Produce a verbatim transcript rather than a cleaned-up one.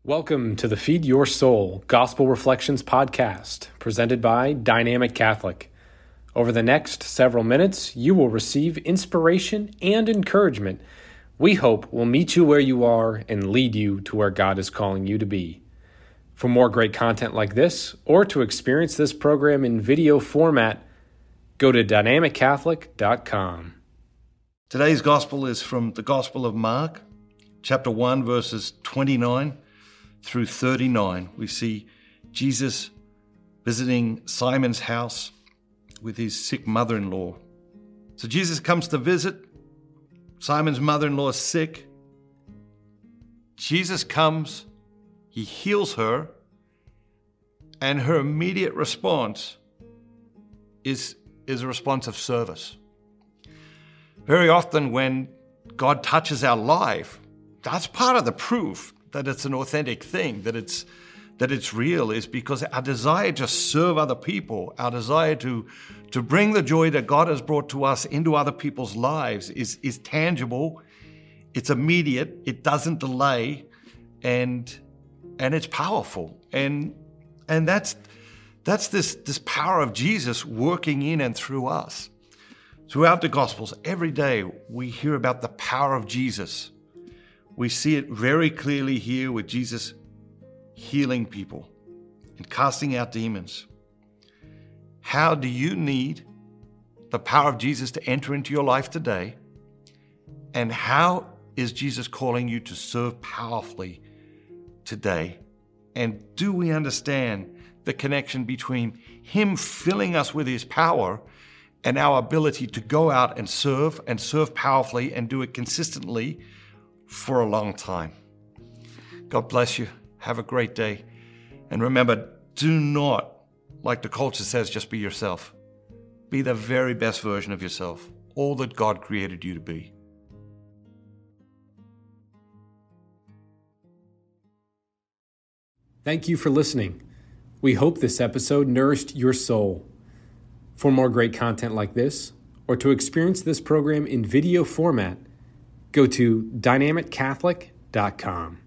Welcome to the Feed Your Soul Gospel Reflections podcast, presented by Dynamic Catholic. Over the next several minutes, you will receive inspiration and encouragement we hope will meet you where you are and lead you to where God is calling you to be. For more great content like this, or to experience this program in video format, go to dynamic catholic dot com. Today's gospel is from the Gospel of Mark, chapter one, verses twenty-nine through thirty-nine. We see Jesus visiting Simon's house with his sick mother-in-law. So Jesus comes to visit. Simon's mother-in-law is sick. Jesus comes, he heals her, and her immediate response is, is a response of service. Very often when God touches our life, that's part of the proof that it's an authentic thing, that it's that it's real, is because our desire to serve other people, our desire to, to bring the joy that God has brought to us into other people's lives is, is tangible, it's immediate, it doesn't delay, and and it's powerful. And and that's that's this, this power of Jesus working in and through us. Throughout the Gospels, every day we hear about the power of Jesus. We see it very clearly here with Jesus healing people and casting out demons. How do you need the power of Jesus to enter into your life today? And how is Jesus calling you to serve powerfully today? And do we understand the connection between Him filling us with His power and our ability to go out and serve and serve powerfully and do it consistently for a long time? God bless you. Have a great day. And remember, do not, like the culture says, just be yourself. Be the very best version of yourself, all that God created you to be. Thank you for listening. We hope this episode nourished your soul. For more great content like this, or to experience this program in video format, go to dynamic catholic dot com.